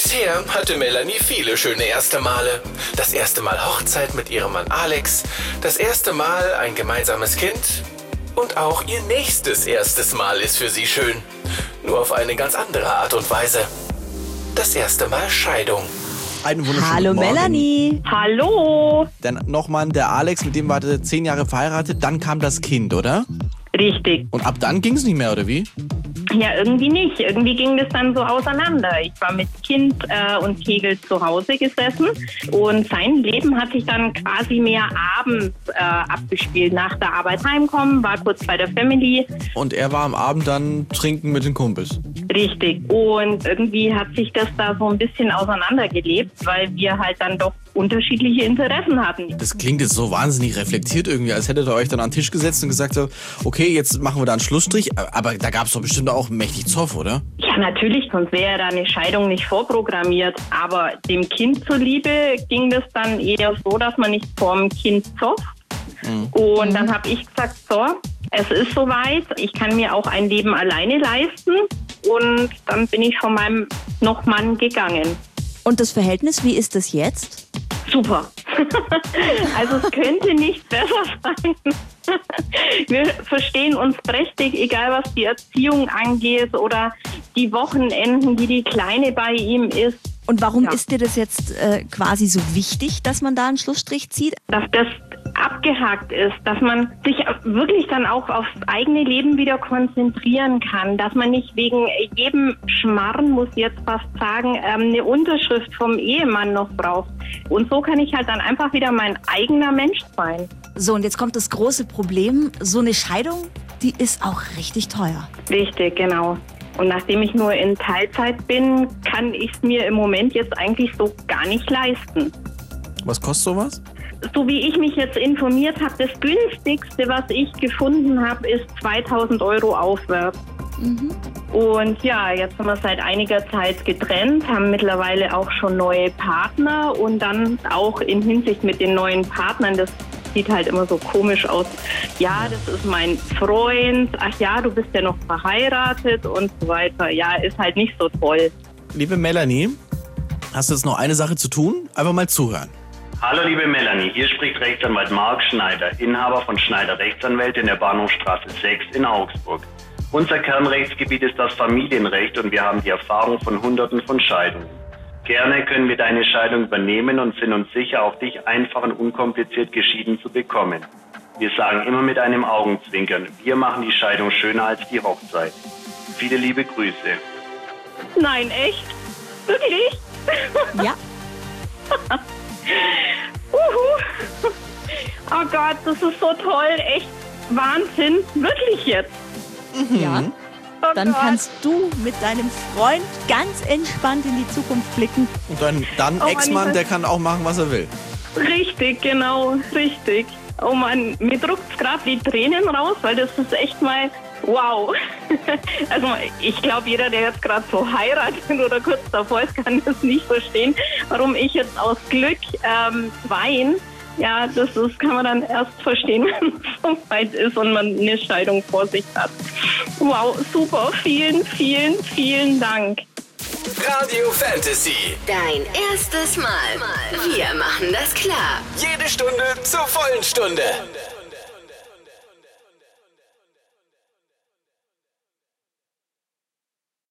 Bisher hatte Melanie viele schöne erste Male. Das erste Mal Hochzeit mit ihrem Mann Alex, das erste Mal ein gemeinsames Kind und auch ihr nächstes erstes Mal ist für sie schön. Nur auf eine ganz andere Art und Weise. Das erste Mal Scheidung. Einen wunderschönen Hallo Morgen. Melanie. Hallo. Dann nochmal der Alex, mit dem war er 10 Jahre verheiratet, dann kam das Kind, oder? Richtig. Und ab dann ging es nicht mehr, oder wie? Ja, irgendwie nicht. Irgendwie ging das dann so auseinander. Ich war mit Kind und Kegel zu Hause gesessen und sein Leben hat sich dann quasi mehr abends abgespielt. Nach der Arbeit heimkommen, war kurz bei der Family. Und er war am Abend dann trinken mit den Kumpels. Richtig. Und irgendwie hat sich das da so ein bisschen auseinandergelebt, weil wir halt dann doch unterschiedliche Interessen hatten. Das klingt jetzt so wahnsinnig reflektiert irgendwie, als hättet ihr euch dann an den Tisch gesetzt und gesagt, so, okay, jetzt machen wir da einen Schlussstrich. Aber da gab es doch bestimmt auch mächtig Zoff, oder? Ja, natürlich, sonst wäre da eine Scheidung nicht vorprogrammiert. Aber dem Kind zuliebe ging das dann eher so, dass man nicht vorm Kind zofft. Und dann habe ich gesagt, so, es ist soweit, ich kann mir auch ein Leben alleine leisten. Und dann bin ich von meinem Nochmann gegangen. Und das Verhältnis, wie ist das jetzt? Super. Also es könnte nicht besser sein. Wir verstehen uns prächtig, egal was die Erziehung angeht oder die Wochenenden, die Kleine bei ihm ist. Und warum ist dir das jetzt quasi so wichtig, dass man da einen Schlussstrich zieht? Dass das abgehakt ist, dass man sich wirklich dann auch aufs eigene Leben wieder konzentrieren kann, dass man nicht wegen jedem Schmarrn, muss ich jetzt fast sagen, eine Unterschrift vom Ehemann noch braucht. Und so kann ich halt dann einfach wieder mein eigener Mensch sein. So, und jetzt kommt das große Problem. So eine Scheidung, die ist auch richtig teuer. Richtig, genau. Und nachdem ich nur in Teilzeit bin, kann ich es mir im Moment jetzt eigentlich so gar nicht leisten. Was kostet sowas? So wie ich mich jetzt informiert habe, das günstigste, was ich gefunden habe, ist 2.000 € aufwärts. Und ja, jetzt sind wir seit einiger Zeit getrennt, haben mittlerweile auch schon neue Partner und dann auch in Hinsicht mit den neuen Partnern, das sieht halt immer so komisch aus. Ja, das ist mein Freund. Ach ja, du bist ja noch verheiratet und so weiter. Ja, ist halt nicht so toll. Liebe Melanie, hast du jetzt noch eine Sache zu tun? Einfach mal zuhören. Hallo liebe Melanie, hier spricht Rechtsanwalt Marc Schneider, Inhaber von Schneider Rechtsanwälte in der Bahnhofstraße 6 in Augsburg. Unser Kernrechtsgebiet ist das Familienrecht und wir haben die Erfahrung von Hunderten von Scheidungen. Gerne können wir deine Scheidung übernehmen und sind uns sicher, auch dich einfach und unkompliziert geschieden zu bekommen. Wir sagen immer mit einem Augenzwinkern, wir machen die Scheidung schöner als die Hochzeit. Viele liebe Grüße. Nein, echt? Wirklich? Ja. Oh Gott, das ist so toll, echt Wahnsinn, wirklich jetzt. Ja. Oh Dann Gott. kannst du mit deinem Freund ganz entspannt in die Zukunft blicken. Und dann Oh, Ex-Mann, Mann, der kann auch machen, was er will. Richtig, genau, richtig. Oh Mann, mir druckt's gerade die Tränen raus, weil das ist echt mal wow. Also ich glaube, jeder, der jetzt gerade so heiratet oder kurz davor ist, kann das nicht verstehen, warum ich jetzt aus Glück weine. Ja, kann man dann erst verstehen, wenn es so weit ist und man eine Scheidung vor sich hat. Wow, super. Vielen, vielen, vielen Dank. Radio Fantasy. Dein erstes Mal. Wir machen das klar. Jede Stunde zur vollen Stunde.